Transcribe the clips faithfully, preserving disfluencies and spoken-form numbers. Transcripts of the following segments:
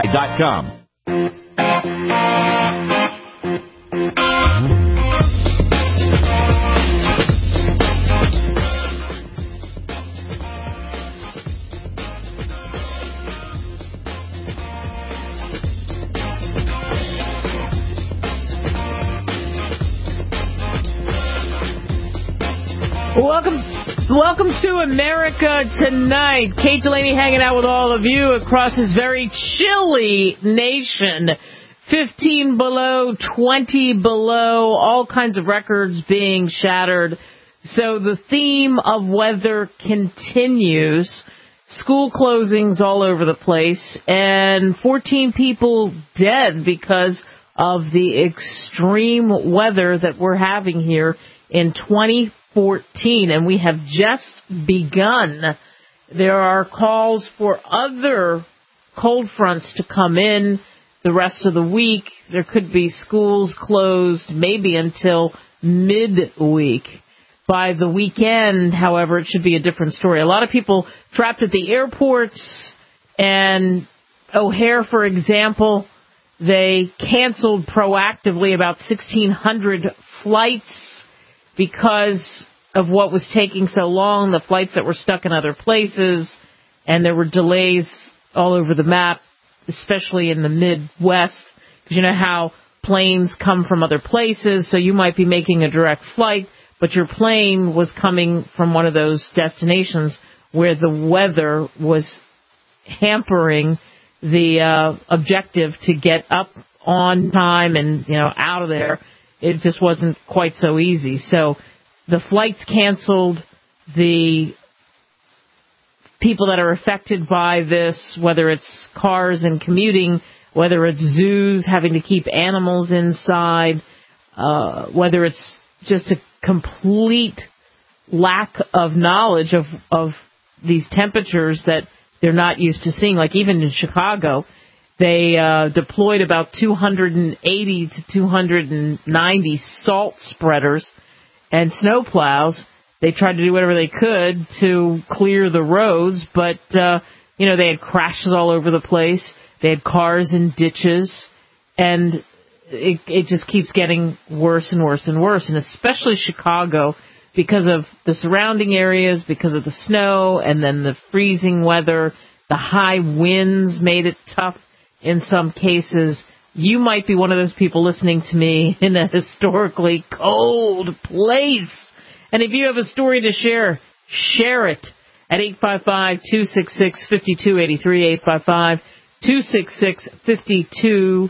dot com. Welcome, welcome to America Tonight. Kate Delaney hanging out with all of you across this very chilly nation. fifteen below, twenty below, all kinds of records being shattered. So the theme of weather continues. School closings all over the place, and fourteen people dead because of the extreme weather that we're having here in twenty fourteen, and we have just begun. There are calls for other cold fronts to come in the rest of the week. There could be schools closed maybe until midweek. By the weekend, however, it should be a different story. A lot of people trapped at the airports, and O'Hare, for example, they canceled proactively about sixteen hundred flights because of what was taking so long, the flights that were stuck in other places, and there were delays all over the map, especially in the Midwest, because you know how planes come from other places, so you might be making a direct flight, but your plane was coming from one of those destinations where the weather was hampering the uh, objective to get up on time and, you know, out of there. It just wasn't quite so easy. So the flights canceled, the people that are affected by this, whether it's cars and commuting, whether it's zoos having to keep animals inside, uh, whether it's just a complete lack of knowledge of, of these temperatures that they're not used to seeing. Like even in Chicago, they uh, deployed about two hundred eighty to two hundred ninety salt spreaders and snow plows. They tried to do whatever they could to clear the roads, but, uh, you know, they had crashes all over the place. They had cars in ditches, and it, it just keeps getting worse and worse and worse, and especially Chicago because of the surrounding areas, because of the snow, and then the freezing weather. The high winds made it tough in some cases. You might be one of those people listening to me in a historically cold place. And if you have a story to share, share it at eight five five, two six six, five two eight three, eight five five, two six six, five two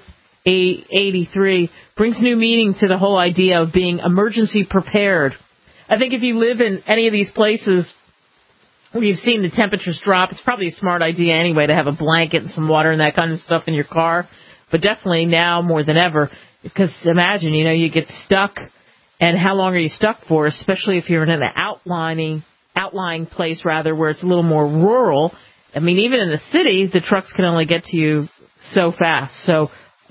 eight three. Brings new meaning to the whole idea of being emergency prepared. I think if you live in any of these places where you've seen the temperatures drop, it's probably a smart idea anyway to have a blanket and some water and that kind of stuff in your car. But definitely now more than ever, because imagine, you know, you get stuck, and how long are you stuck for, especially if you're in an outlining, outlying place, rather, where it's a little more rural. I mean, even in the city, the trucks can only get to you so fast. So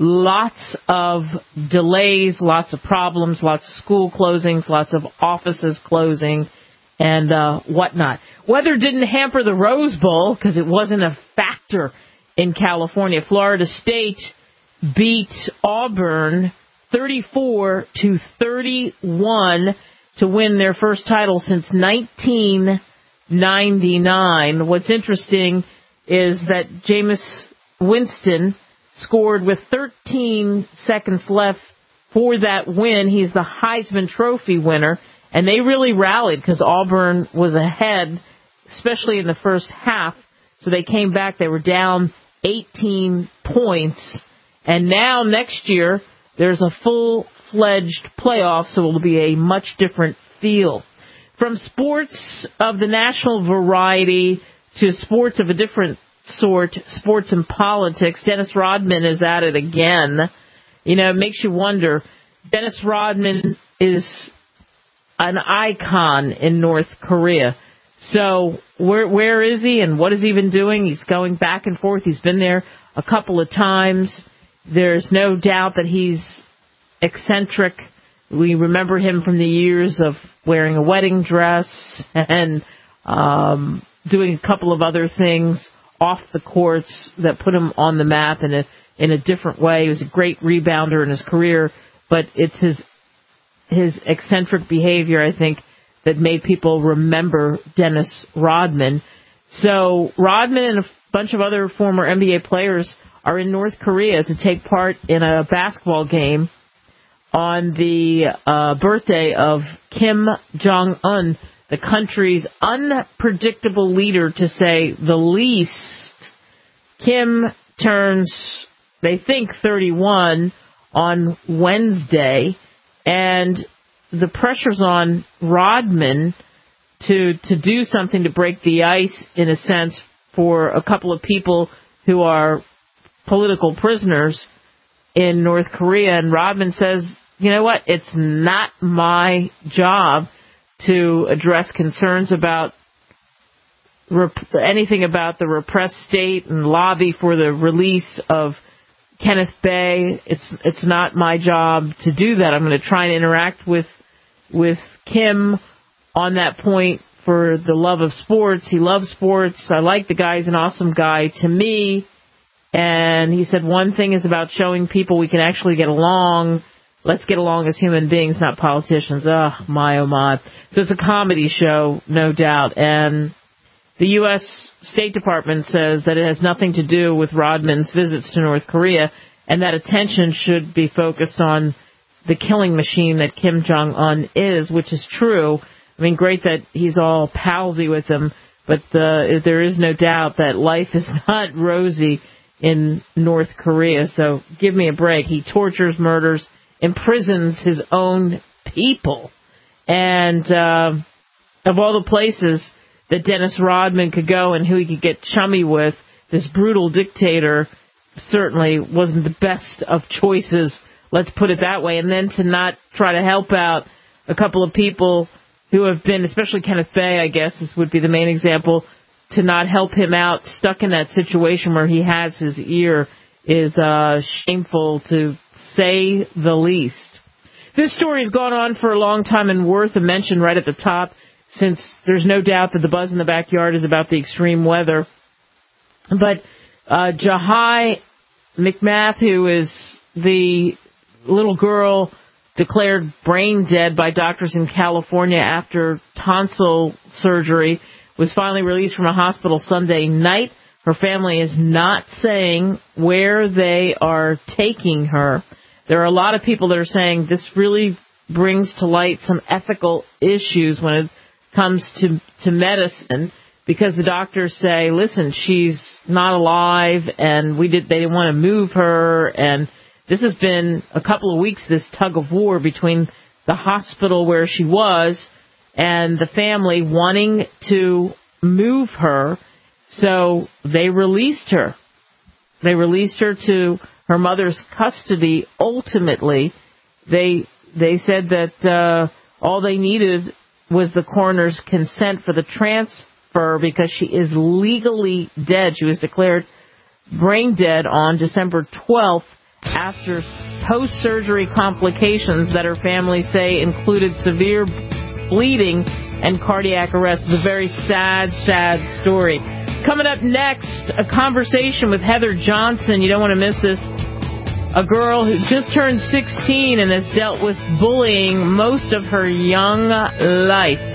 lots of delays, lots of problems, lots of school closings, lots of offices closing, and uh, whatnot. Weather didn't hamper the Rose Bowl because it wasn't a factor in California. Florida State beat Auburn thirty-four to thirty-one to win their first title since nineteen ninety-nine. What's interesting is that Jameis Winston scored with thirteen seconds left for that win. He's the Heisman Trophy winner, and they really rallied because Auburn was ahead, especially in the first half. So they came back. They were down eighteen points. And now next year, there's a full-fledged playoff, so it'll be a much different feel. From sports of the national variety to sports of a different sort, sports and politics, Dennis Rodman is at it again. You know, it makes you wonder. Dennis Rodman is an icon in North Korea. So where where is he and what has he been doing? He's going back and forth. He's been there a couple of times. There's no doubt that he's eccentric. We remember him from the years of wearing a wedding dress and um, doing a couple of other things off the courts that put him on the map in a in a different way. He was a great rebounder in his career, but it's his his eccentric behavior, I think, that made people remember Dennis Rodman. So Rodman and a bunch of other former N B A players are in North Korea to take part in a basketball game on the uh, birthday of Kim Jong-un, the country's unpredictable leader, to say the least. Kim turns, they think, thirty-one on Wednesday, and the pressure's on Rodman to to do something to break the ice, in a sense, for a couple of people who are political prisoners in North Korea. And Rodman says, you know what, it's not my job to address concerns about rep- anything about the repressed state and lobby for the release of Kenneth Bae. It's it's not my job to do that. I'm going to try and interact with with Kim on that point for the love of sports. He loves sports. I like the guy. He's an awesome guy to me. And he said one thing is about showing people we can actually get along. Let's get along as human beings, not politicians. Oh, my, oh, my. So it's a comedy show, no doubt. And the U S State Department says that it has nothing to do with Rodman's visits to North Korea, and that attention should be focused on the killing machine that Kim Jong-un is, which is true. I mean, great that he's all palsy with him, but uh, there is no doubt that life is not rosy in North Korea. So give me a break. He tortures, murders, imprisons his own people. And uh, of all the places that Dennis Rodman could go and who he could get chummy with, this brutal dictator certainly wasn't the best of choices. Let's put it that way. And then to not try to help out a couple of people who have been, especially Kenneth Bae, I guess this would be the main example, to not help him out, stuck in that situation where he has his ear, is uh, shameful, to say the least. This story has gone on for a long time and worth a mention right at the top, since there's no doubt that the buzz in the backyard is about the extreme weather. But uh, Jahai McMath, who is the little girl declared brain dead by doctors in California after tonsil surgery, was finally released from a hospital Sunday night. Her family is not saying where they are taking her. There are a lot of people that are saying this really brings to light some ethical issues when it comes to, to medicine, because the doctors say, listen, she's not alive, and we did they didn't want to move her, and this has been a couple of weeks, this tug of war between the hospital where she was and the family wanting to move her. So they released her. They released her to her mother's custody. Ultimately, they they said that uh, all they needed was the coroner's consent for the transfer, because she is legally dead. She was declared brain dead on December twelfth after post-surgery complications that her family say included severe bleeding and cardiac arrest. It's a very sad, sad story. Coming up next, a conversation with Heather Johnson. You don't want to miss this. A girl who just turned sixteen and has dealt with bullying most of her young life.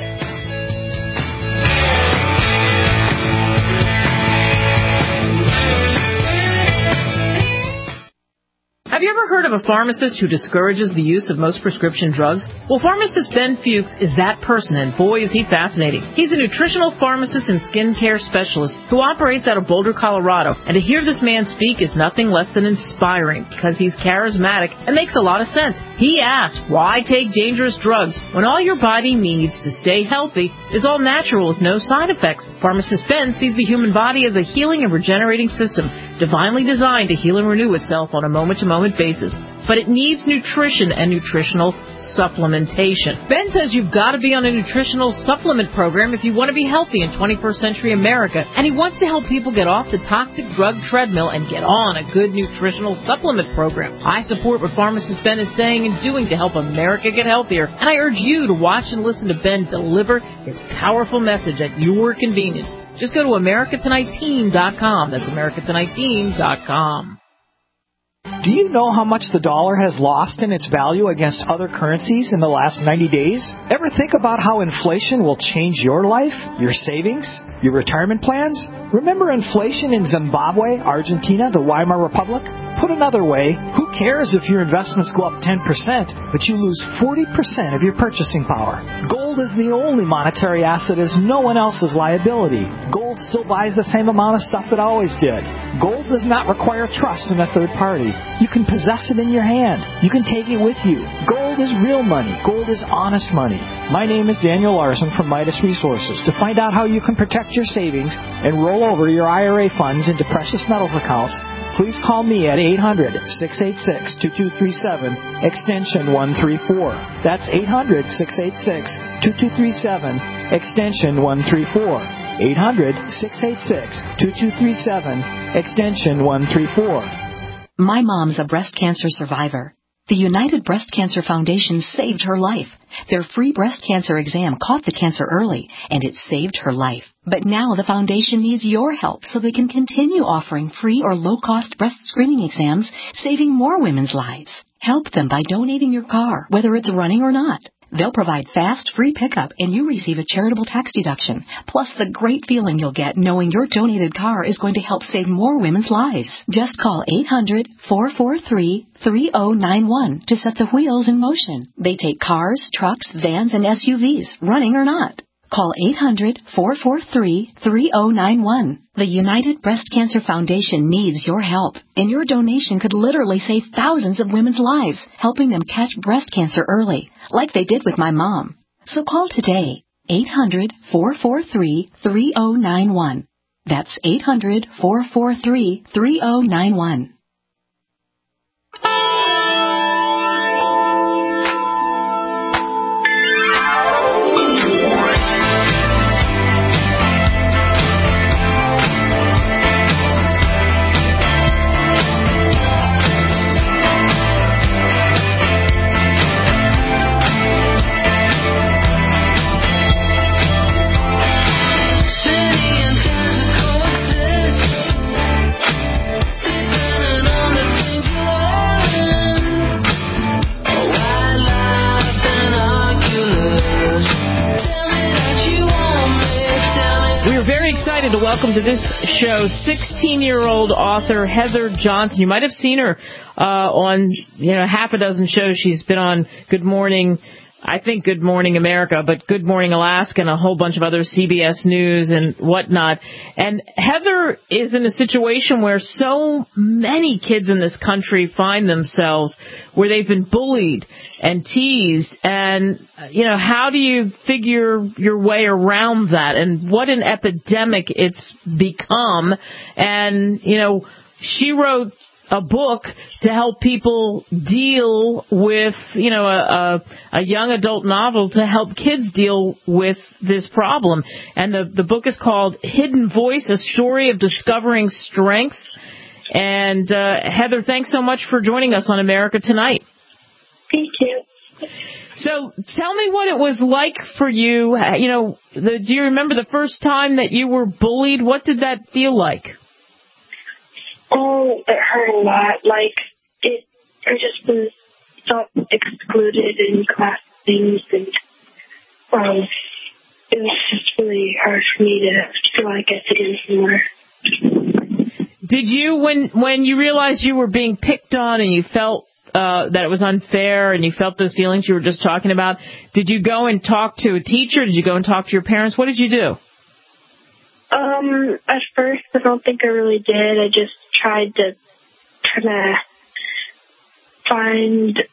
Have you ever heard of a pharmacist who discourages the use of most prescription drugs? Well, pharmacist Ben Fuchs is that person, and boy, is he fascinating. He's a nutritional pharmacist and skincare specialist who operates out of Boulder, Colorado. And to hear this man speak is nothing less than inspiring, because he's charismatic and makes a lot of sense. He asks, why take dangerous drugs when all your body needs to stay healthy is all natural with no side effects? Pharmacist Ben sees the human body as a healing and regenerating system, divinely designed to heal and renew itself on a moment-to-moment basis. but it needs nutrition and nutritional supplementation. Ben says you've got to be on a nutritional supplement program if you want to be healthy in twenty-first century America, and he wants to help people get off the toxic drug treadmill and get on a good nutritional supplement program. I support what pharmacist Ben is saying and doing to help America get healthier, and I urge you to watch and listen to Ben deliver his powerful message at your convenience. Just go to America Tonight Team dot com. That's America Tonight Team dot com. Do you know how much the dollar has lost in its value against other currencies in the last ninety days? Ever think about how inflation will change your life, your savings, your retirement plans? Remember inflation in Zimbabwe, Argentina, the Weimar Republic? Put another way, who cares if your investments go up ten percent, but you lose forty percent of your purchasing power? Gold is the only monetary asset as no one else's liability. Gold still buys the same amount of stuff it always did. Gold does not require trust in a third party. You can possess it in your hand. You can take it with you. Gold is real money. Gold is honest money. My name is Daniel Larson from Midas Resources. To find out how you can protect your savings and roll over your I R A funds into precious metals accounts, please call me at eight hundred, six eight six, two two three seven, extension one three four. That's eight hundred, six eight six, two two three seven, extension one three four. eight hundred, six eight six, two two three seven, extension one three four. My mom's a breast cancer survivor. The United Breast Cancer Foundation saved her life. Their free breast cancer exam caught the cancer early, and it saved her life. But now the foundation needs your help so they can continue offering free or low-cost breast screening exams, saving more women's lives. Help them by donating your car, whether it's running or not. They'll provide fast, free pickup, and you receive a charitable tax deduction, plus the great feeling you'll get knowing your donated car is going to help save more women's lives. Just call eight hundred, four four three, three oh nine one to set the wheels in motion. They take cars, trucks, vans, and S U Vs, running or not. Call eight hundred, four four three, three oh nine one. The United Breast Cancer Foundation needs your help, and your donation could literally save thousands of women's lives, helping them catch breast cancer early, like they did with my mom. So call today, eight hundred, four four three, three oh nine one. That's eight hundred, four four three, three oh nine one. To welcome to this show sixteen-year-old author Heather Johnson. You might have seen her uh, on, you know, half a dozen shows. She's been on Good Morning, I think Good Morning America, but Good Morning Alaska and a whole bunch of other C B S News and whatnot. And Heather is in a situation where so many kids in this country find themselves where they've been bullied and teased. And, you know, how do you figure your way around that? And what an epidemic it's become. And, you know, she wrote a book to help people deal with, you know, a, a, a young adult novel to help kids deal with this problem. And the, the book is called Hidden Voice, A Story of Discovering Strengths. And, uh, Heather, thanks so much for joining us on America Tonight. Thank you. So tell me what it was like for you. You know, the, do you remember the first time that you were bullied? What did that feel like? Oh, it hurt a lot. Like, it, I just was felt excluded in class things, and um, it was just really hard for me to feel like I fit in somewhere. Did you, when when you realized you were being picked on and you felt uh, that it was unfair and you felt those feelings you were just talking about, did you go and talk to a teacher? Did you go and talk to your parents? What did you do? Um, at first, I don't think I really did. I just tried to kind of find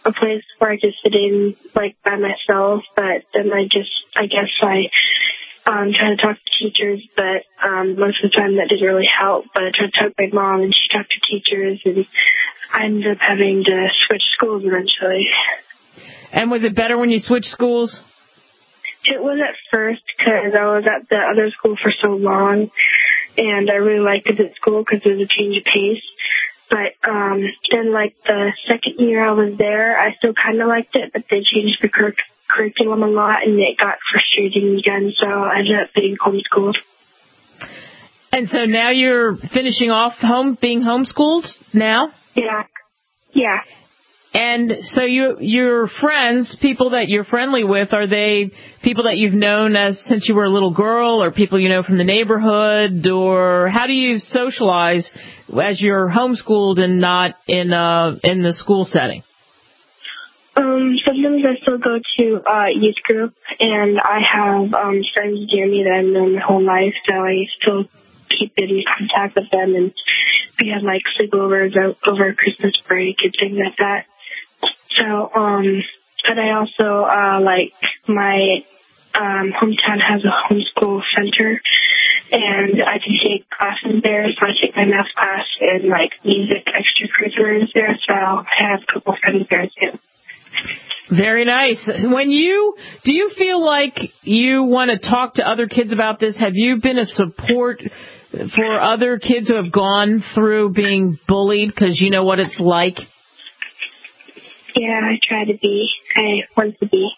a place where I could sit in, like, by myself, but then I just, I guess I um, tried to talk to teachers, but um, most of the time that didn't really help. But I tried to talk to my mom, and she talked to teachers, and I ended up having to switch schools eventually. And was it better when you switched schools? It was at first because I was at the other school for so long, and I really liked it at school because it was a change of pace. But um, then, like, the second year I was there, I still kind of liked it, but they changed the cur- curriculum a lot, and it got frustrating again, so I ended up being homeschooled. And so now you're finishing off home, being homeschooled now? Yeah. Yeah. And so you, your friends, people that you're friendly with, are they people that you've known as since you were a little girl, or people you know from the neighborhood, or how do you socialize as you're homeschooled and not in uh in the school setting? Um, sometimes I still go to uh youth group, and I have um friends near me that I've known my whole life, so I still keep in contact with them, and we have like sleepovers over Christmas break and things like that. So, um, but I also, uh, like, my, um, hometown has a homeschool center, and I can take classes there, so I take my math class and, like, music extracurriculars there, so I have a couple friends there, too. Very nice. When you, do you feel like you want to talk to other kids about this? Have you been a support for other kids who have gone through being bullied, because you know what it's like? Yeah, I try to be. I want to be.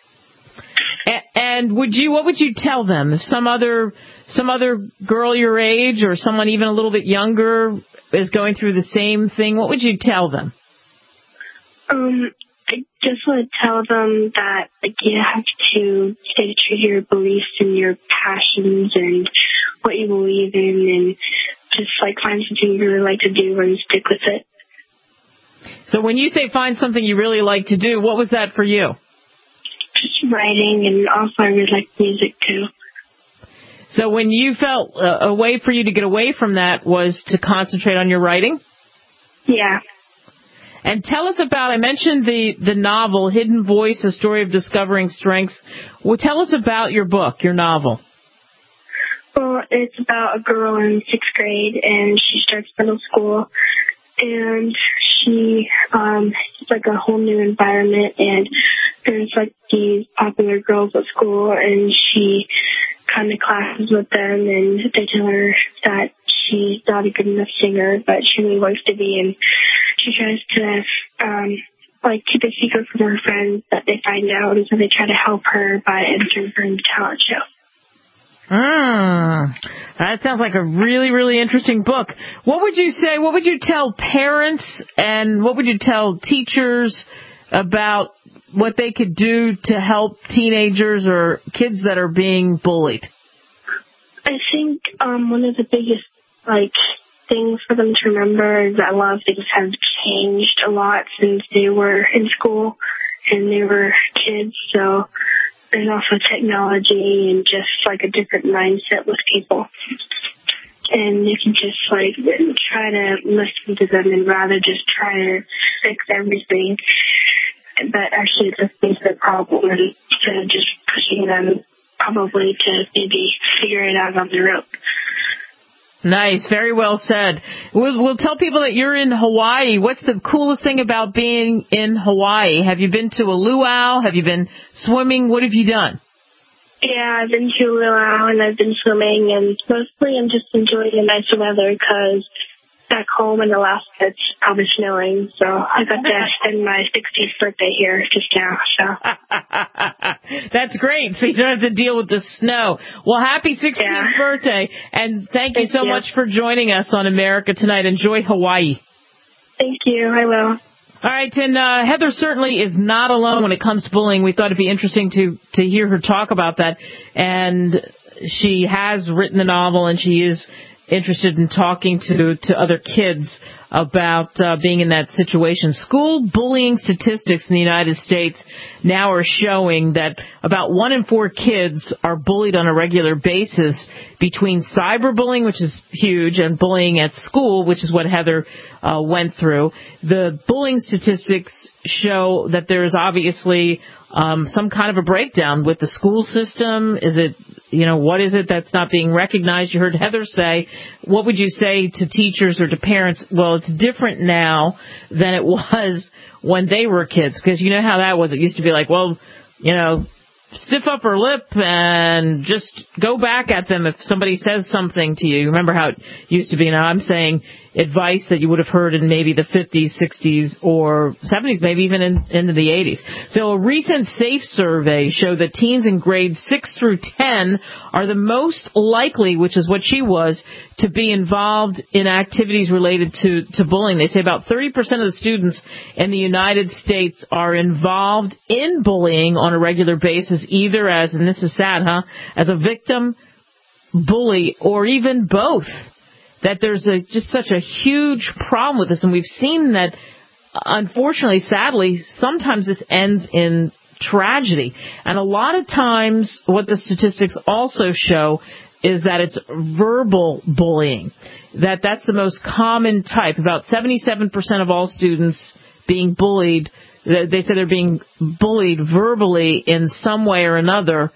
And would you, what would you tell them if some other, some other girl your age or someone even a little bit younger is going through the same thing? What would you tell them? Um, I just want to tell them that, like, you have to stay true to your beliefs and your passions and what you believe in, and just, like, find something you really like to do and stick with it. So when you say find something you really like to do, what was that for you? Just writing, and also I really like music, too. So when you felt uh, a way for you to get away from that was to concentrate on your writing? Yeah. And tell us about, I mentioned the, the novel, Hidden Voice, A Story of Discovering Strengths. Well, tell us about your book, your novel. Well, it's about a girl in sixth grade, and she starts middle school, and she, um, it's like a whole new environment, and there's like these popular girls at school, and she kind of classes with them, and they tell her that she's not a good enough singer, but she really wants to be, and she tries to, um, like, keep a secret from her friends that they find out, and so they try to help her by entering her in the talent show. Mm, that sounds like a really, really interesting book. What would you say, what would you tell parents and what would you tell teachers about what they could do to help teenagers or kids that are being bullied? I think um, one of the biggest, like, things for them to remember is that a lot of things have changed a lot since they were in school and they were kids, so there's also technology and just, like, a different mindset with people. And you can just, like, try to listen to them and rather just try to fix everything, but actually listening to the problem instead of just pushing them probably to maybe figure it out on their own. Nice. Very well said. We'll, we'll tell people that you're in Hawaii. What's the coolest thing about being in Hawaii? Have you been to a luau? Have you been swimming? What have you done? Yeah, I've been to a luau and I've been swimming, and mostly I'm just enjoying the nice weather because back home in Alaska it's probably snowing, so I got to spend my sixtieth birthday here just now. So that's great. So you don't have to deal with the snow. Well, happy sixtieth yeah. birthday, and thank, thank you so you. much for joining us on America Tonight. Enjoy Hawaii. Thank you. I will. All right, and uh, Heather certainly is not alone when it comes to bullying. We thought it'd be interesting to to hear her talk about that, and she has written the novel, and she is interested in talking to, to other kids about uh, being in that situation. School bullying statistics in the United States now are showing that about one in four kids are bullied on a regular basis between cyberbullying, which is huge, and bullying at school, which is what Heather uh, went through. The bullying statistics show that there is obviously um, some kind of a breakdown with the school system. Is it, you know, what is it that's not being recognized? You heard Heather say, what would you say to teachers or to parents? Well, it's different now than it was when they were kids, because you know how that was. It used to be like, well, you know, stiff upper lip and just go back at them if somebody says something to you. Remember how it used to be. Now I'm saying advice that you would have heard in maybe the fifties, sixties, or seventies, maybe even in, into the eighties. So a recent SAFE survey showed that teens in grades six through ten are the most likely, which is what she was, to be involved in activities related to, to bullying. They say about thirty percent of the students in the United States are involved in bullying on a regular basis, either as, and this is sad, huh, as a victim, bully, or even both. That there's a, just such a huge problem with this, and we've seen that, unfortunately, sadly, sometimes this ends in tragedy. And a lot of times what the statistics also show is that it's verbal bullying, that that's the most common type. About seventy-seven percent of all students being bullied, they say they're being bullied verbally in some way or another,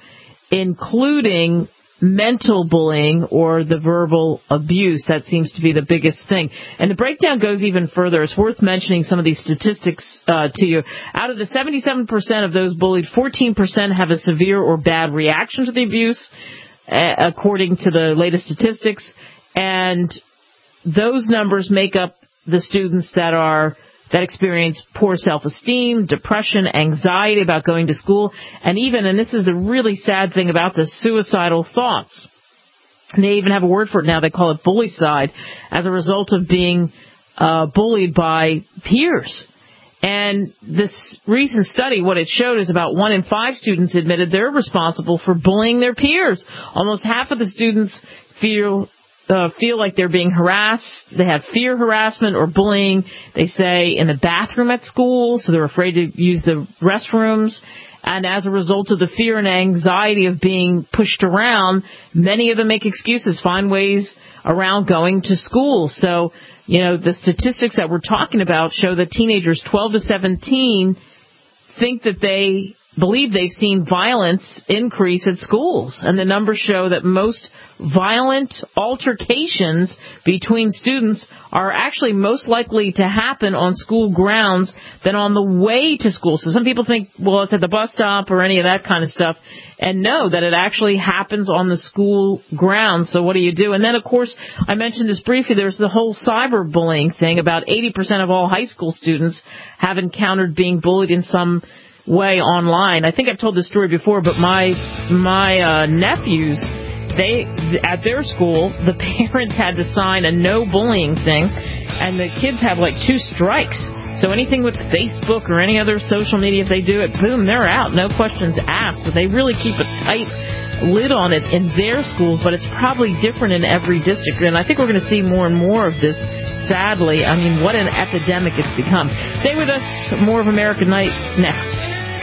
including mental bullying or the verbal abuse. That seems to be the biggest thing. And the breakdown goes even further. It's worth mentioning some of these statistics uh, to you. Out of the seventy-seven percent of those bullied, fourteen percent have a severe or bad reaction to the abuse, uh, according to the latest statistics. And those numbers make up the students that are that experience poor self-esteem, depression, anxiety about going to school, and even, and this is the really sad thing about this, suicidal thoughts. And they even have a word for it now. They call it bullycide, as a result of being uh, bullied by peers. And this recent study, what it showed is about one in five students admitted they're responsible for bullying their peers. Almost half of the students feel Uh, feel like they're being harassed. They have fear harassment or bullying, they say, in the bathroom at school, so they're afraid to use the restrooms. And as a result of the fear and anxiety of being pushed around, many of them make excuses, find ways around going to school. So, you know, the statistics that we're talking about show that teenagers twelve to seventeen think that they believe they've seen violence increase at schools. And the numbers show that most violent altercations between students are actually most likely to happen on school grounds than on the way to school. So some people think, well, it's at the bus stop or any of that kind of stuff. And know that it actually happens on the school grounds. So what do you do? And then, of course, I mentioned this briefly, there's the whole cyberbullying thing. About eighty percent of all high school students have encountered being bullied in some way online. I think I've told this story before, but my my uh, nephews, they at their school, the parents had to sign a no bullying thing, and the kids have like two strikes. So anything with Facebook or any other social media, if they do it, boom, they're out, no questions asked. But they really keep a tight lid on it in their schools, but it's probably different in every district. And I think we're going to see more and more of this. Sadly, I mean, what an epidemic it's become. Stay with us. More of American Night next.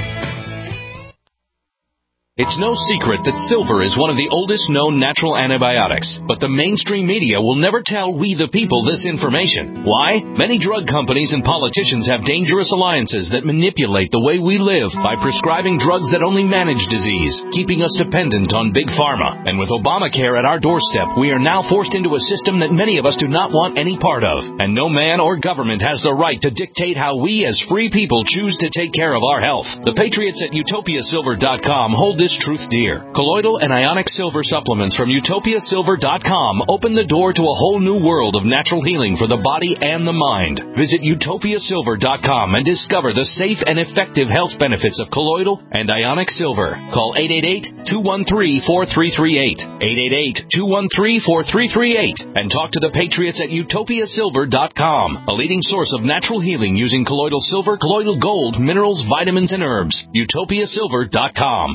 It's no secret that silver is one of the oldest known natural antibiotics, but the mainstream media will never tell we the people this information. Why? Many drug companies and politicians have dangerous alliances that manipulate the way we live by prescribing drugs that only manage disease, keeping us dependent on big pharma. And with Obamacare at our doorstep, we are now forced into a system that many of us do not want any part of. And no man or government has the right to dictate how we as free people choose to take care of our health. The Patriots at Utopia Silver dot com hold this truth dear. Colloidal and ionic silver supplements from Utopia Silver dot com open the door to a whole new world of natural healing for the body and the mind. Visit Utopia Silver dot com and discover the safe and effective health benefits of colloidal and ionic silver. Call eight eight eight, two one three, four three three eight, eight eight eight, two one three, four three three eight, and talk to the Patriots at Utopia Silver dot com, a leading source of natural healing using colloidal silver, colloidal gold, minerals, vitamins, and herbs. Utopia Silver dot com. The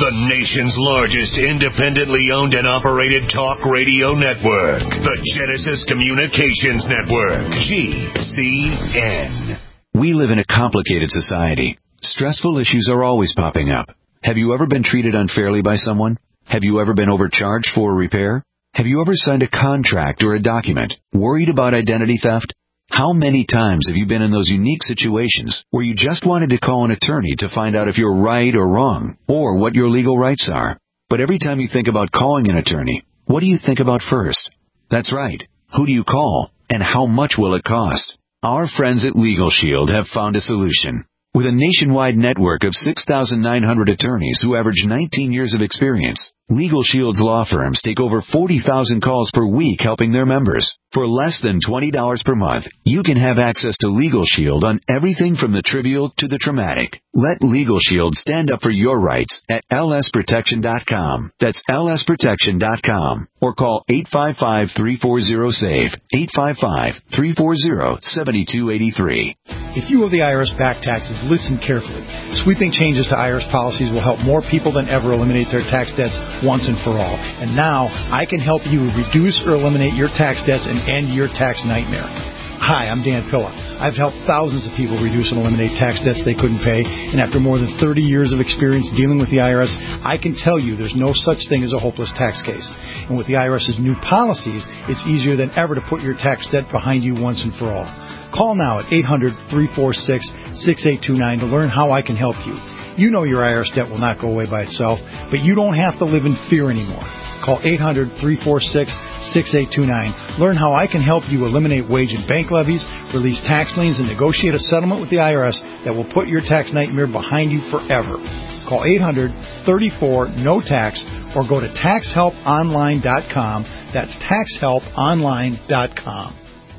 The nation's largest independently owned and operated talk radio network. The Genesis Communications Network. G C N. We live in a complicated society. Stressful issues are always popping up. Have you ever been treated unfairly by someone? Have you ever been overcharged for a repair? Have you ever signed a contract or a document? Worried about identity theft? How many times have you been in those unique situations where you just wanted to call an attorney to find out if you're right or wrong, or what your legal rights are? But every time you think about calling an attorney, what do you think about first? That's right. Who do you call, and how much will it cost? Our friends at Legal Shield have found a solution. With a nationwide network of six thousand nine hundred attorneys who average nineteen years of experience, Legal Shield's law firms take over forty thousand calls per week helping their members. For less than twenty dollars per month, you can have access to Legal Shield on everything from the trivial to the traumatic. Let Legal Shield stand up for your rights at L S protection dot com. That's L S protection dot com. Or call eight five five, three four zero, S A V E, eight five five, three four zero, seven two eight three. If you owe the I R S back taxes, listen carefully. Sweeping changes to I R S policies will help more people than ever eliminate their tax debts once and for all. And now, I can help you reduce or eliminate your tax debts and end your tax nightmare. Hi, I'm Dan Pilla. I've helped thousands of people reduce and eliminate tax debts they couldn't pay, and after more than thirty years of experience dealing with the I R S, I can tell you there's no such thing as a hopeless tax case. And with the IRS's new policies, it's easier than ever to put your tax debt behind you once and for all. Call now at eight hundred, three four six, six eight two nine to learn how I can help you. You know your I R S debt will not go away by itself, but you don't have to live in fear anymore. Call eight hundred, three four six, six eight two nine. Learn how I can help you eliminate wage and bank levies, release tax liens, and negotiate a settlement with the I R S that will put your tax nightmare behind you forever. Call eight hundred, three four, N O T A X or go to tax help online dot com. That's tax help online dot com.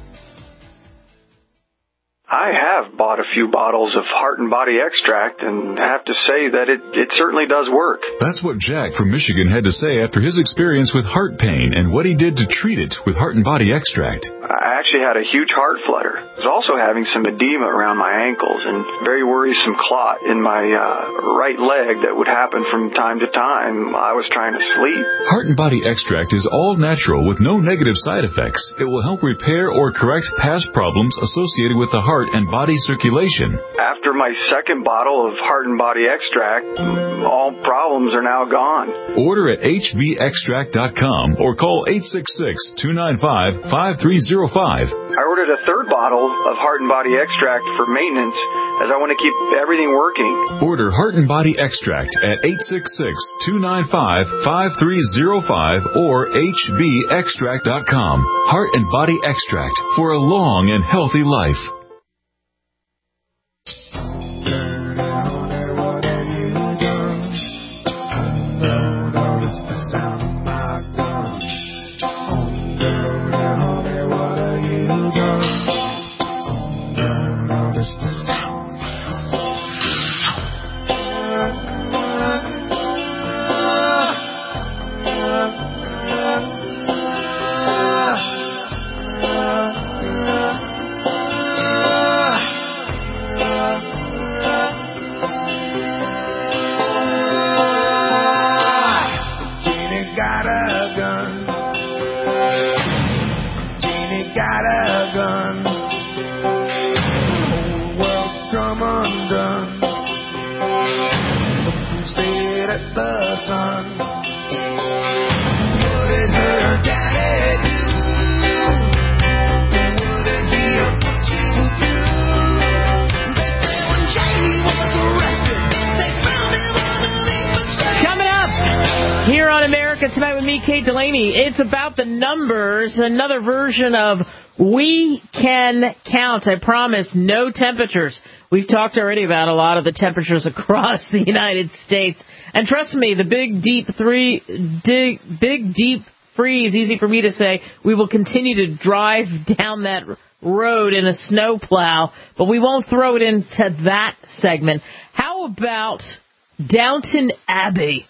I have bought a few bottles of Heart and Body Extract and have to say that it, it certainly does work. That's what Jack from Michigan had to say after his experience with heart pain and what he did to treat it with Heart and Body Extract. I actually had a huge heart flutter. I was also having some edema around my ankles and very worrisome clot in my uh, right leg that would happen from time to time. I was trying to sleep. Heart and Body Extract is all natural with no negative side effects. It will help repair or correct past problems associated with the heart and body circulation. After my second bottle of Heart and Body Extract, all problems are now gone. Order at H B extract dot com or call eight six six, two nine five, five three zero five. I ordered a third bottle of Heart and Body Extract for maintenance as I want to keep everything working. Order Heart and Body Extract at eight six six, two nine five, five three zero five or H B extract dot com. Heart and Body Extract for a long and healthy life. Tonight with me, Kate Delaney. It's about the numbers, another version of We Can Count. I promise, no temperatures. We've talked already about a lot of the temperatures across the United States. And trust me, the big, deep three, dig, big, deep freeze, easy for me to say, we will continue to drive down that road in a snowplow, but we won't throw it into that segment. How about Downton Abbey?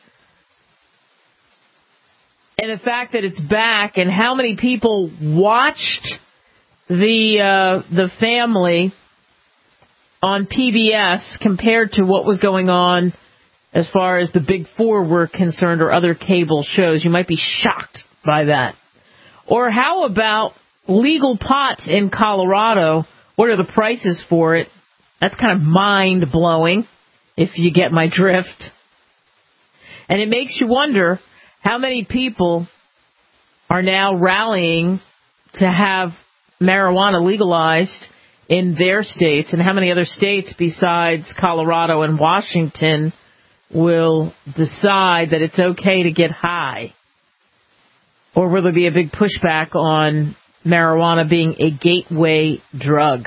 And the fact that it's back, and how many people watched the uh, the family on P B S compared to what was going on as far as the Big Four were concerned or other cable shows. You might be shocked by that. Or how about legal pot in Colorado? What are the prices for it? That's kind of mind-blowing, if you get my drift. And it makes you wonder how many people are now rallying to have marijuana legalized in their states, and how many other states besides Colorado and Washington will decide that it's okay to get high. Or will there be a big pushback on marijuana being a gateway drug?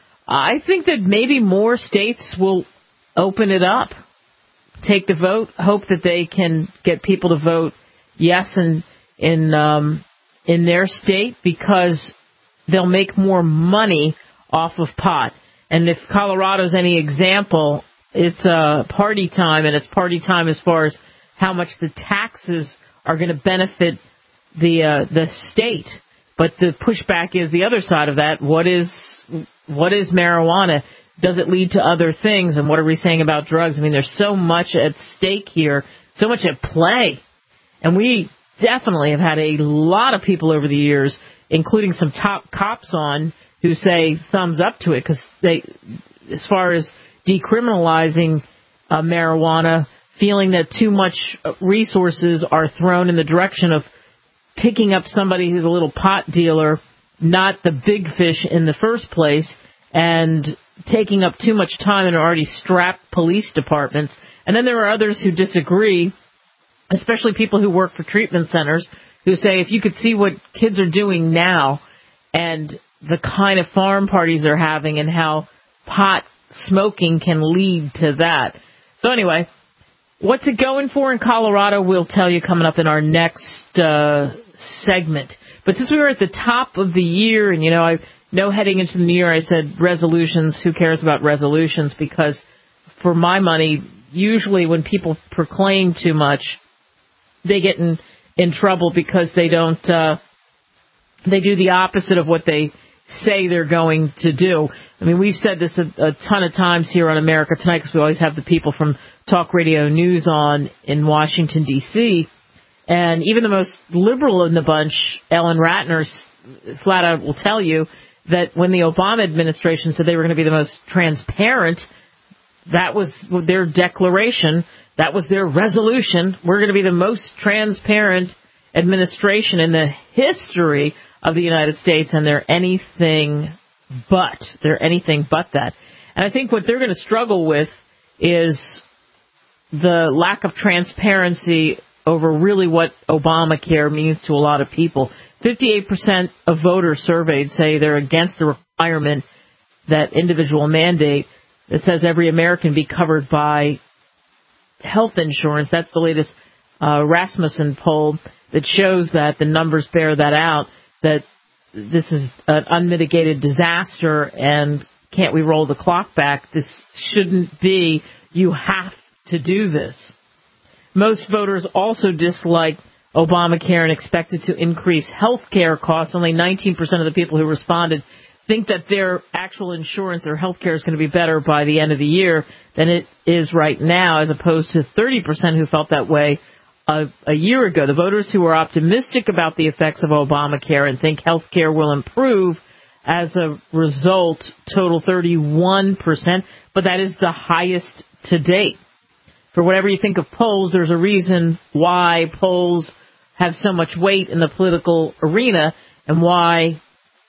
I think that maybe more states will open it up, take the vote, hope that they can get people to vote yes in in um, in their state, because they'll make more money off of pot. And if Colorado's any example, it's uh, party time, and it's party time as far as how much the taxes are going to benefit the uh, the state. But the pushback is the other side of that. What is what is marijuana? Does it lead to other things? And what are we saying about drugs? I mean, there's so much at stake here, so much at play. And we definitely have had a lot of people over the years, including some top cops on, who say thumbs up to it, because they, as far as decriminalizing uh, marijuana, feeling that too much resources are thrown in the direction of picking up somebody who's a little pot dealer, not the big fish in the first place, and taking up too much time in already strapped police departments. And then there are others who disagree, especially people who work for treatment centers, who say if you could see what kids are doing now and the kind of farm parties they're having and how pot smoking can lead to that. So anyway, what's it going for in Colorado? We'll tell you coming up in our next uh, segment. But since we were at the top of the year, and, you know, I know heading into the new year, I said resolutions. Who cares about resolutions? Because for my money, usually when people proclaim too much, they get in, in trouble because they don't, uh, they do the opposite of what they say they're going to do. I mean, we've said this a, a ton of times here on America Tonight, because we always have the people from Talk Radio News on in Washington, D C, and even the most liberal in the bunch, Ellen Ratner, flat out will tell you that when the Obama administration said they were going to be the most transparent, that was their declaration, that was their resolution. We're going to be the most transparent administration in the history of the United States, and they're anything but. They're anything but that. And I think what they're going to struggle with is the lack of transparency over really what Obamacare means to a lot of people. fifty-eight percent of voters surveyed say they're against the requirement, that individual mandate that says every American be covered by health insurance. That's the latest uh, Rasmussen poll that shows that, the numbers bear that out, that this is an unmitigated disaster, and can't we roll the clock back? This shouldn't be. You have to do this. Most voters also dislike Obamacare and expect it to increase health care costs. Only nineteen percent of the people who responded think that their actual insurance or health care is going to be better by the end of the year than it is right now, as opposed to thirty percent who felt that way a, a year ago. The voters who are optimistic about the effects of Obamacare and think health care will improve as a result total thirty-one percent, but that is the highest to date. For whatever you think of polls, there's a reason why polls have so much weight in the political arena, and why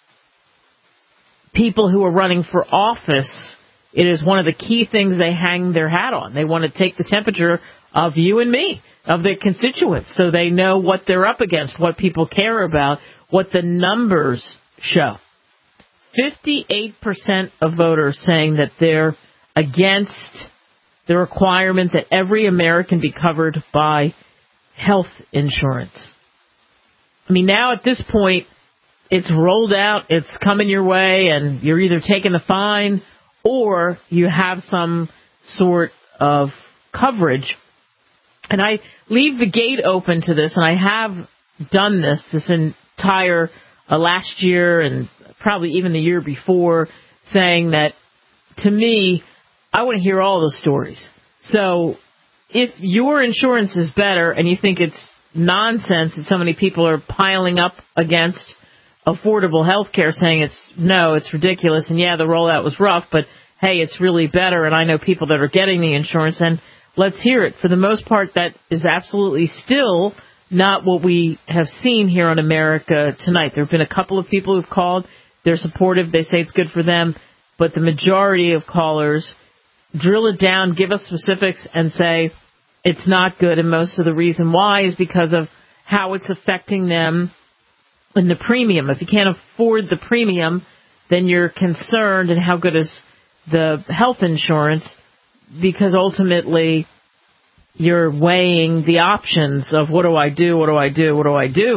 people who are running for office, it is one of the key things they hang their hat on. They want to take the temperature of you and me, of their constituents, so they know what they're up against, what people care about, what the numbers show. fifty-eight percent of voters saying that they're against the requirement that every American be covered by health insurance. I mean, now at this point, it's rolled out, it's coming your way, and you're either taking the fine or you have some sort of coverage. And I leave the gate open to this, and I have done this this entire uh, last year and probably even the year before, saying that, to me, I want to hear all the stories. So if your insurance is better and you think it's nonsense that so many people are piling up against affordable health care, saying it's no, it's ridiculous, and yeah, the rollout was rough, but hey, it's really better, and I know people that are getting the insurance, and let's hear it. For the most part, that is absolutely still not what we have seen here on America Tonight. There have been a couple of people who've called. They're supportive. They say it's good for them. But the majority of callers drill it down, give us specifics, and say it's not good. And most of the reason why is because of how it's affecting them in the premium. If you can't afford the premium, then you're concerned, and how good is the health insurance? Because ultimately you're weighing the options of what do I do, what do I do, what do I do?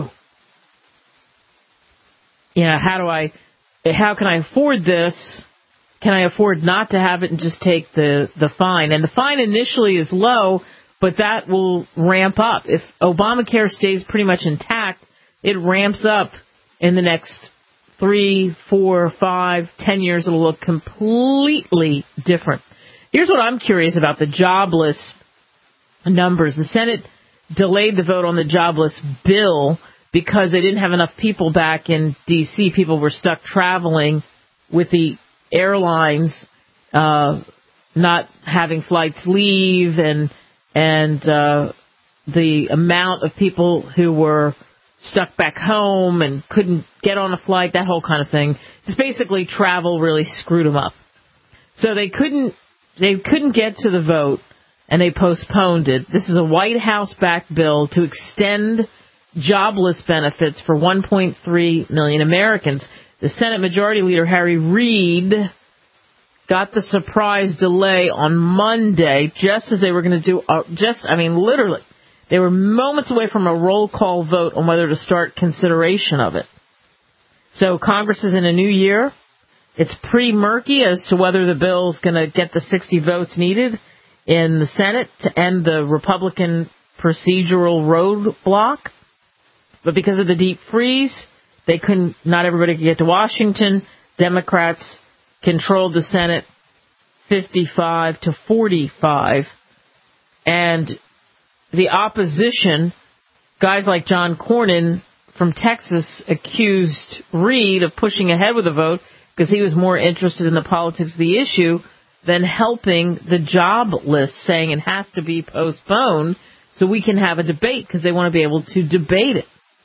You know, how do I, how can I afford this? Can I afford not to have it and just take the, the fine? And the fine initially is low, but that will ramp up. If Obamacare stays pretty much intact, it ramps up in the next three, four, five, ten years. It'll look completely different. Here's what I'm curious about, the jobless numbers. The Senate delayed the vote on the jobless bill because they didn't have enough people back in D C. People were stuck traveling with the airlines uh, not having flights leave, and and uh, the amount of people who were stuck back home and couldn't get on a flight, that whole kind of thing. Just basically travel really screwed them up. So they couldn't they couldn't get to the vote, and they postponed it. This is a White House-backed bill to extend jobless benefits for one point three million Americans. The Senate Majority Leader Harry Reid got the surprise delay on Monday, just as they were going to do, uh, just, I mean, literally, they were moments away from a roll call vote on whether to start consideration of it. So Congress is in a new year. It's pretty murky as to whether the bill is going to get the sixty votes needed in the Senate to end the Republican procedural roadblock. But because of the deep freeze, they couldn't, not everybody could get to Washington. Democrats controlled the Senate fifty-five to forty-five. And the opposition, guys like John Cornyn from Texas, accused Reid of pushing ahead with the vote because he was more interested in the politics of the issue than helping the job list, saying it has to be postponed so we can have a debate, because they want to be able to debate it.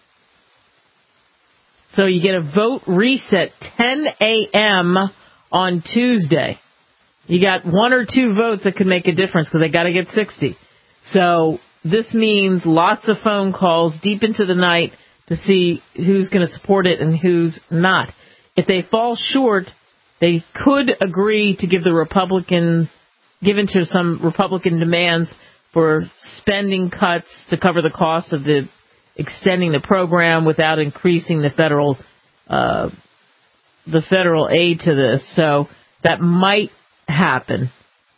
So you get a vote reset ten a.m. on Tuesday. You got one or two votes that could make a difference because they got to get sixty. So this means lots of phone calls deep into the night to see who's going to support it and who's not. If they fall short, they could agree to give the Republican, give into some Republican demands for spending cuts to cover the cost of the extending the program without increasing the federal uh, the federal aid to this. So that might happen,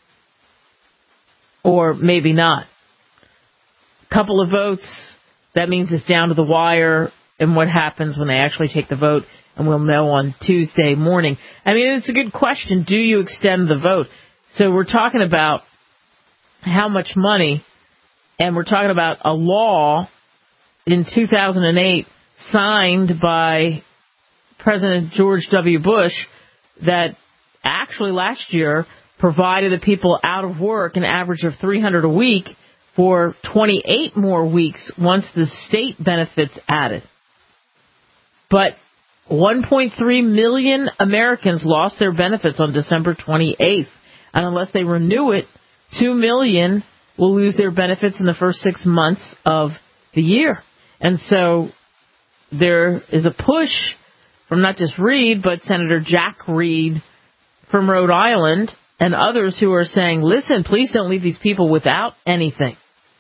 or maybe not. Couple of votes, that means it's down to the wire, and what happens when they actually take the vote, and we'll know on Tuesday morning. I mean, it's a good question. Do you extend the vote? So we're talking about how much money, and we're talking about a law in two thousand eight signed by President George W. Bush that actually last year provided the people out of work an average of three hundred dollars a week for twenty-eight more weeks once the state benefits added. But one point three million Americans lost their benefits on December twenty-eighth. And unless they renew it, two million will lose their benefits in the first six months of the year. And so there is a push from not just Reid, but Senator Jack Reed from Rhode Island and others who are saying, listen, please don't leave these people without anything.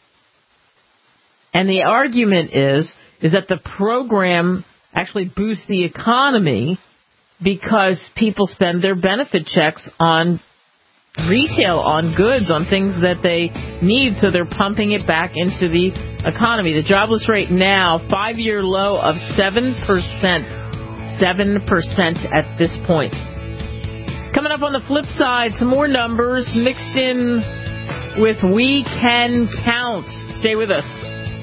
And the argument is, is that the program actually boosts the economy because people spend their benefit checks on retail, on goods, on things that they need, so they're pumping it back into the economy. The jobless rate now, five-year low of seven percent. seven percent at this point. Coming up on the flip side, some more numbers mixed in with We Can Count. Stay with us.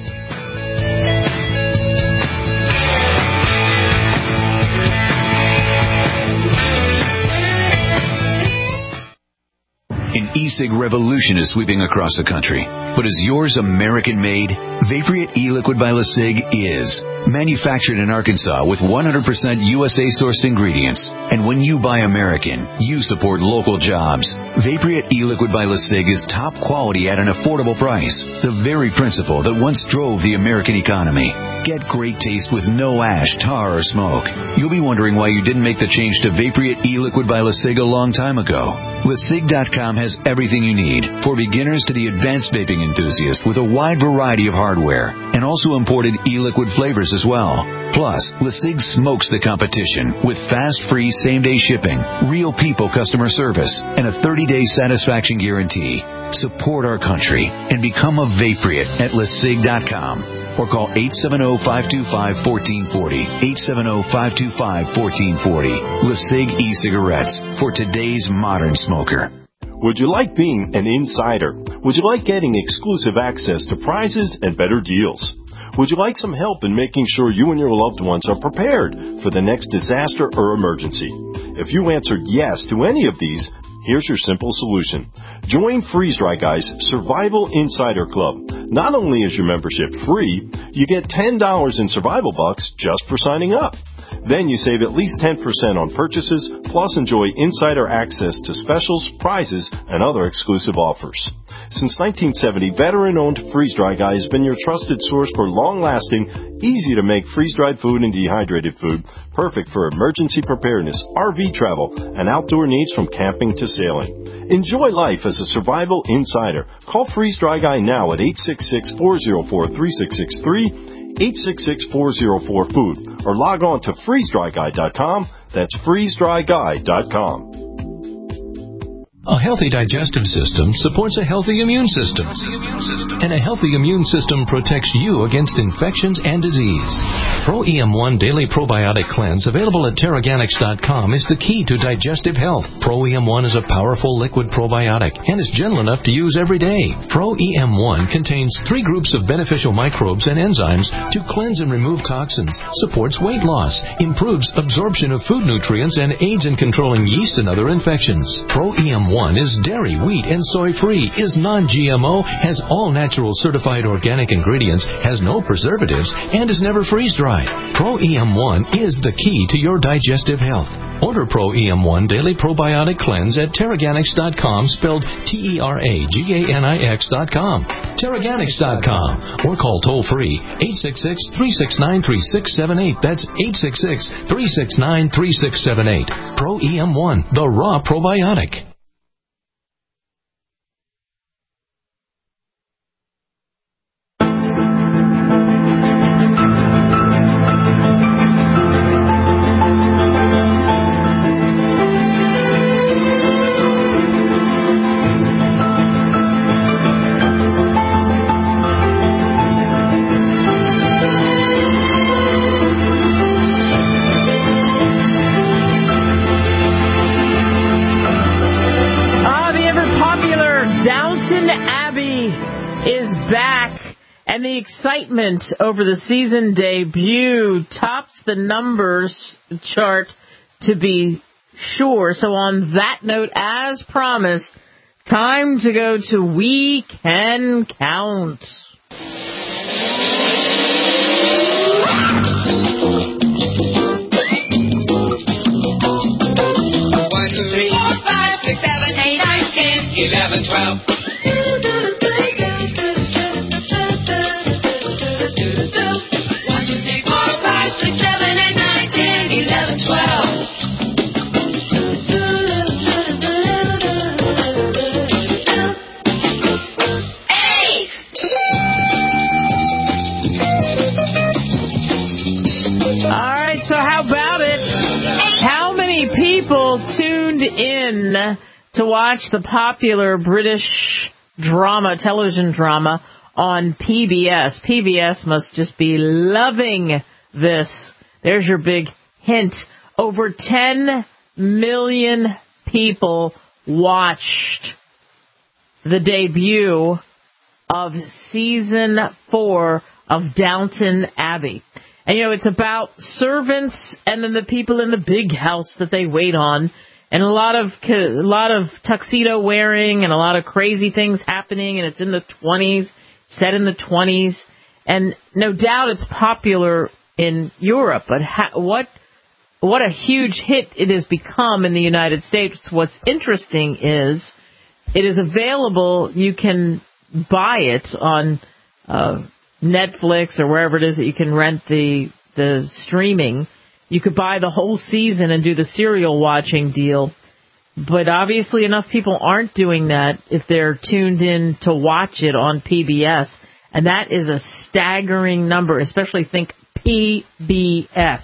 An e-cig revolution is sweeping across the country. But is yours American-made? Vaporeate e-liquid by LeSig is. Manufactured in Arkansas with one hundred percent U S A-sourced ingredients. And when you buy American, you support local jobs. Vaporeate e-liquid by LeSig is top quality at an affordable price. The very principle that once drove the American economy. Get great taste with no ash, tar, or smoke. You'll be wondering why you didn't make the change to Vaporeate e-liquid by LeSig a long time ago. LeSig dot com has everything you need, for beginners to the advanced vaping enthusiast, with a wide variety of hardware, and also imported e-liquid flavors as well. Plus, LeSig smokes the competition with fast, free, same-day shipping, real people customer service, and a thirty-day satisfaction guarantee. Support our country and become a Vaporeate at LeSig dot com. Or call eight seven zero, five two five, one four four zero, eight seven zero, five two five, one four four zero. LeSig e-cigarettes for today's modern smoker. Would you like being an insider? Would you like getting exclusive access to prizes and better deals? Would you like some help in making sure you and your loved ones are prepared for the next disaster or emergency? If you answered yes to any of these, here's your simple solution. Join Freeze Dry Guy's Survival Insider Club. Not only is your membership free, you get ten dollars in survival bucks just for signing up. Then you save at least ten percent on purchases, plus enjoy insider access to specials, prizes, and other exclusive offers. Since nineteen seventy, veteran-owned Freeze Dry Guy has been your trusted source for long-lasting, easy-to-make freeze-dried food and dehydrated food, perfect for emergency preparedness, R V travel, and outdoor needs from camping to sailing. Enjoy life as a survival insider. Call Freeze Dry Guy now at eight six six, four zero four, three six six three, eight six six, four zero four, food, or log on to freeze dry guy dot com. That's freeze dry guy dot com. A healthy digestive system supports a healthy immune system. And a healthy immune system protects you against infections and disease. Pro E M one Daily Probiotic Cleanse, available at Terraganics dot com, is the key to digestive health. Pro E M one is a powerful liquid probiotic and is gentle enough to use every day. Pro E M one contains three groups of beneficial microbes and enzymes to cleanse and remove toxins, supports weight loss, improves absorption of food nutrients, and aids in controlling yeast and other infections. Pro E M one is dairy, wheat, and soy-free, is non-G M O, has all natural certified organic ingredients, has no preservatives, and is never freeze-dried. Pro E M one is the key to your digestive health. Order Pro E M one Daily Probiotic Cleanse at Terraganics dot com, spelled T E R A G A N I X dot com. Terraganics dot com. Or call toll-free eight six six, three six nine, three six seven eight. That's eight six six, three six nine, three six seven eight. Pro E M one, the raw probiotic. And the excitement over the season debut tops the numbers chart, to be sure. So on that note, as promised, time to go to We Can Count. One, two, three, four, five, six, seven, eight, nine, ten, eleven, twelve. Tuned in to watch the popular British drama, television drama on P B S. P B S must just be loving this. There's your big hint. Over ten million people watched the debut of season four of Downton Abbey. And, you know, it's about servants and then the people in the big house that they wait on. And a lot of a lot of tuxedo wearing and a lot of crazy things happening. And it's in the twenties, set in the twenties. And no doubt it's popular in Europe. But ha- what what a huge hit it has become in the United States. What's interesting is it is available. You can buy it on uh, Netflix or wherever it is that you can rent the the streaming. You could buy the whole season and do the serial watching deal. But obviously enough people aren't doing that if they're tuned in to watch it on P B S. And that is a staggering number, especially think P B S.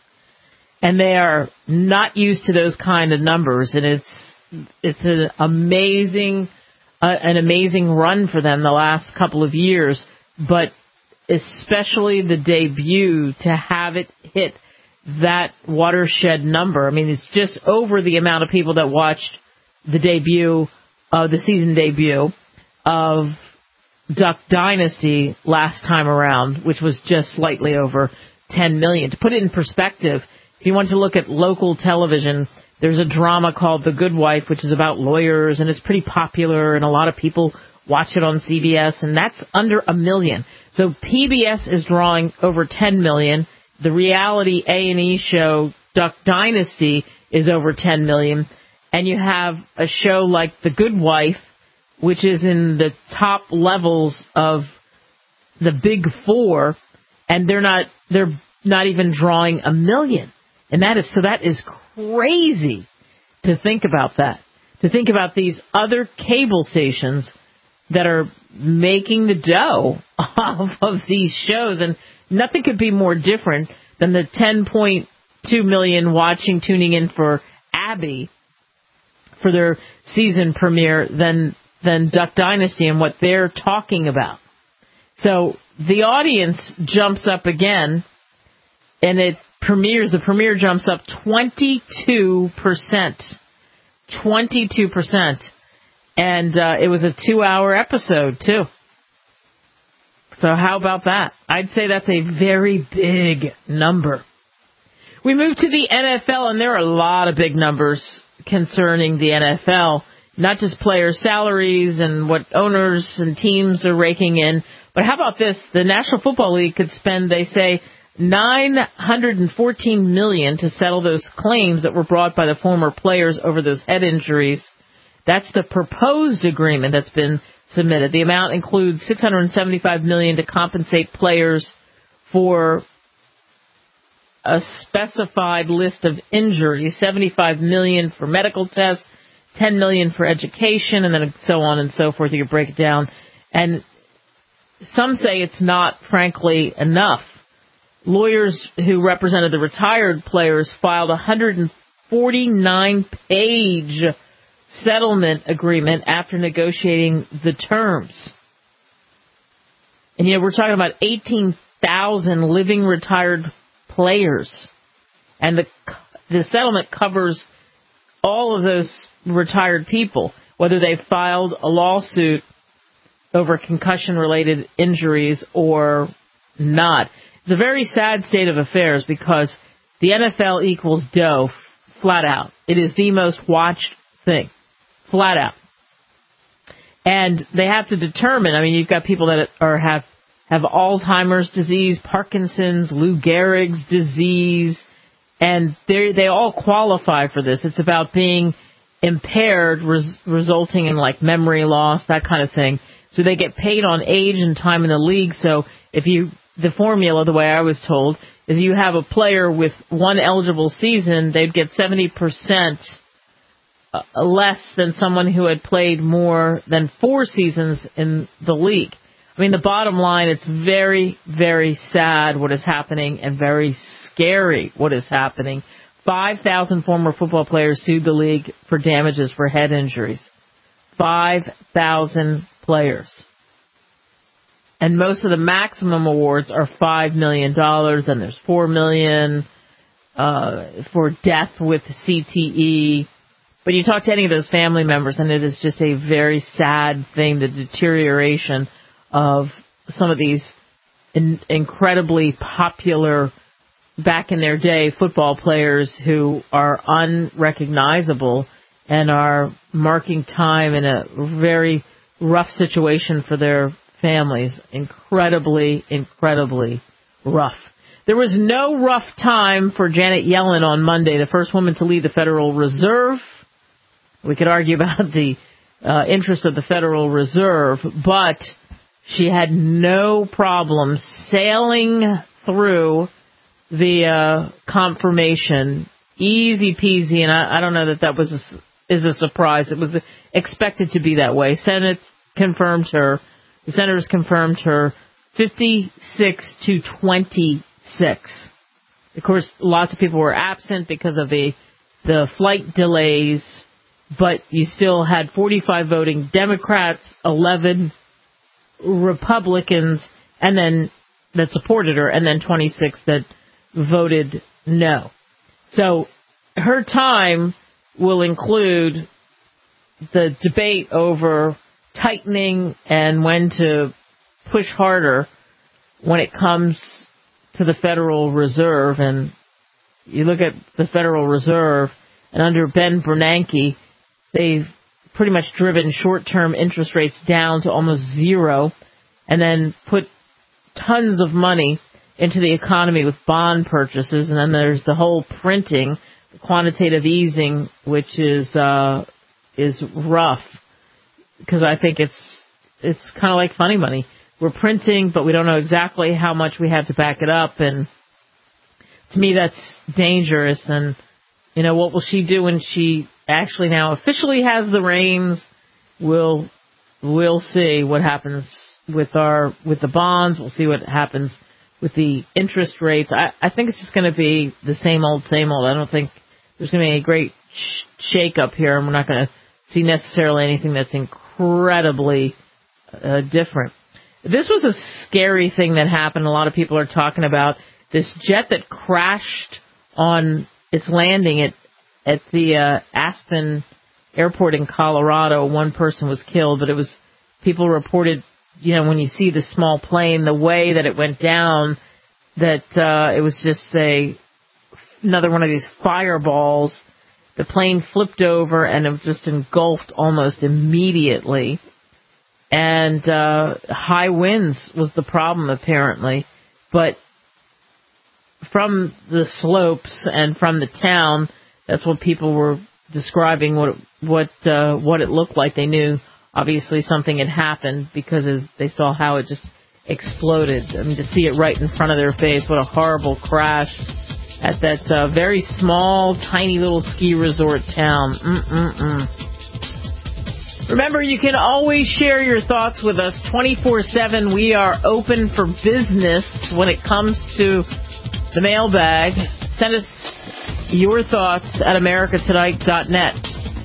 And they are not used to those kind of numbers. And it's it's an amazing, uh, an amazing run for them the last couple of years. But especially the debut, to have it hit that watershed number. I mean, it's just over the amount of people that watched the debut, uh, the season debut of Duck Dynasty last time around, which was just slightly over ten million. To put it in perspective, if you want to look at local television, there's a drama called The Good Wife, which is about lawyers, and it's pretty popular, and a lot of people watch it on C B S, and that's under a million. So P B S is drawing over ten million. The reality A and E show Duck Dynasty is over ten million. And you have a show like The Good Wife, which is in the top levels of the big four, and they're not they're not even drawing a million. And that is so that is crazy to think about that. To think about these other cable stations that are making the dough off of these shows, and nothing could be more different than the ten point two million watching, tuning in for Abby for their season premiere than than Duck Dynasty and what they're talking about. So the audience jumps up again, and it premieres. The premiere jumps up twenty-two percent. twenty-two percent. And uh, it was a two-hour episode, too. So how about that? I'd say that's a very big number. We move to the N F L, and there are a lot of big numbers concerning the N F L. Not just player salaries and what owners and teams are raking in. But how about this? The National Football League could spend, they say, nine hundred fourteen million dollars to settle those claims that were brought by the former players over those head injuries. That's the proposed agreement that's been submitted. The amount includes six hundred seventy-five million dollars to compensate players for a specified list of injuries, seventy-five million dollars for medical tests, ten million dollars for education, and then so on and so forth. You can break it down. And some say it's not, frankly, enough. Lawyers who represented the retired players filed a one hundred forty-nine page settlement agreement after negotiating the terms. And, you know, we're talking about eighteen thousand living retired players. And the the settlement covers all of those retired people, whether they filed a lawsuit over concussion-related injuries or not. It's a very sad state of affairs because the N F L equals dough, flat out. It is the most watched thing, flat out. And they have to determine, I mean, you've got people that are have have Alzheimer's disease, Parkinson's, Lou Gehrig's disease, and they they all qualify for this. It's about being impaired, res, resulting in like memory loss, that kind of thing. So they get paid on age and time in the league. So if you, the formula, the way I was told, is you have a player with one eligible season, they'd get seventy percent less than someone who had played more than four seasons in the league. I mean, the bottom line, it's very, very sad what is happening and very scary what is happening. five thousand former football players sued the league for damages for head injuries. five thousand players. And most of the maximum awards are five million dollars, and there's four million dollars uh, for death with C T E. But you talk to any of those family members, and it is just a very sad thing, the deterioration of some of these in, incredibly popular, back in their day, football players who are unrecognizable and are marking time in a very rough situation for their families. Incredibly, incredibly rough. There was no rough time for Janet Yellen on Monday, the first woman to lead the Federal Reserve. We could argue about the uh, interest of the Federal Reserve, but she had no problem sailing through the uh, confirmation, easy peasy, and I, I don't know that that was a, is a surprise. It was expected to be that way. Senate confirmed her. The senators confirmed her fifty-six to twenty-six. Of course, lots of people were absent because of the the flight delays, but you still had forty-five voting Democrats, eleven Republicans, and then that supported her, and then twenty-six that voted no. So her time will include the debate over tightening and when to push harder when it comes to the Federal Reserve. And you look at the Federal Reserve, and under Ben Bernanke, they've pretty much driven short-term interest rates down to almost zero, and then put tons of money into the economy with bond purchases. And then there's the whole printing, quantitative easing, which is uh, is rough, because I think it's it's kind of like funny money. We're printing, but we don't know exactly how much we have to back it up, and to me that's dangerous. And you know, what will she do when she actually now officially has the reins? We'll we'll see what happens with our with the bonds. We'll see what happens with the interest rates. I, I think it's just going to be the same old, same old. I don't think there's going to be any great sh- shake-up here, and we're not going to see necessarily anything that's incredibly uh, different. This was a scary thing that happened. A lot of people are talking about this jet that crashed on its landing at at the uh, Aspen Airport in Colorado. One person was killed, but it was people reported, you know, when you see the small plane, the way that it went down, that uh, it was just a another one of these fireballs. The plane flipped over and it was just engulfed almost immediately. And uh, high winds was the problem, apparently. But from the slopes and from the town, that's what people were describing what what uh, what it looked like. They knew obviously something had happened because of, they saw how it just exploded. I mean, to see it right in front of their face, what a horrible crash at that uh, very small, tiny little ski resort town. Mm-mm-mm. Remember, you can always share your thoughts with us twenty-four seven. We are open for business when it comes to the mailbag. Send us your thoughts at america tonight dot net.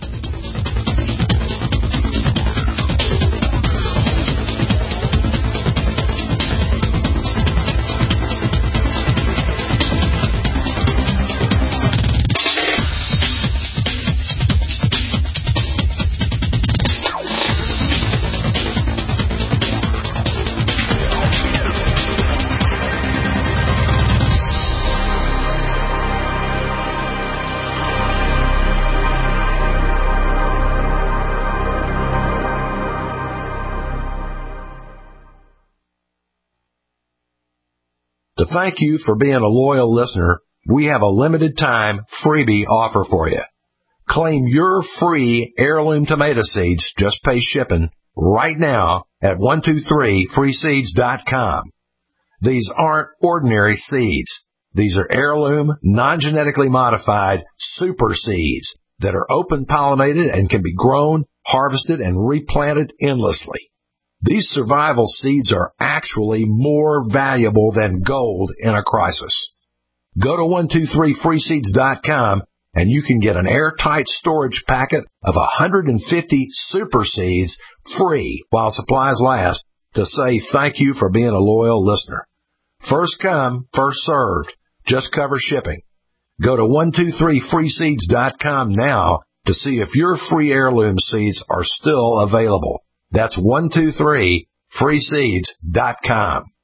To thank you for being a loyal listener, we have a limited time freebie offer for you. Claim your free heirloom tomato seeds, just pay shipping, right now at one two three free seeds dot com. These aren't ordinary seeds. These are heirloom, non-genetically modified super seeds that are open pollinated and can be grown, harvested, and replanted endlessly. These survival seeds are actually more valuable than gold in a crisis. Go to one two three free seeds dot com and you can get an airtight storage packet of one hundred fifty super seeds free while supplies last to say thank you for being a loyal listener. First come, first served. Just cover shipping. Go to one two three free seeds dot com now to see if your free heirloom seeds are still available. That's one two three free seeds dot com.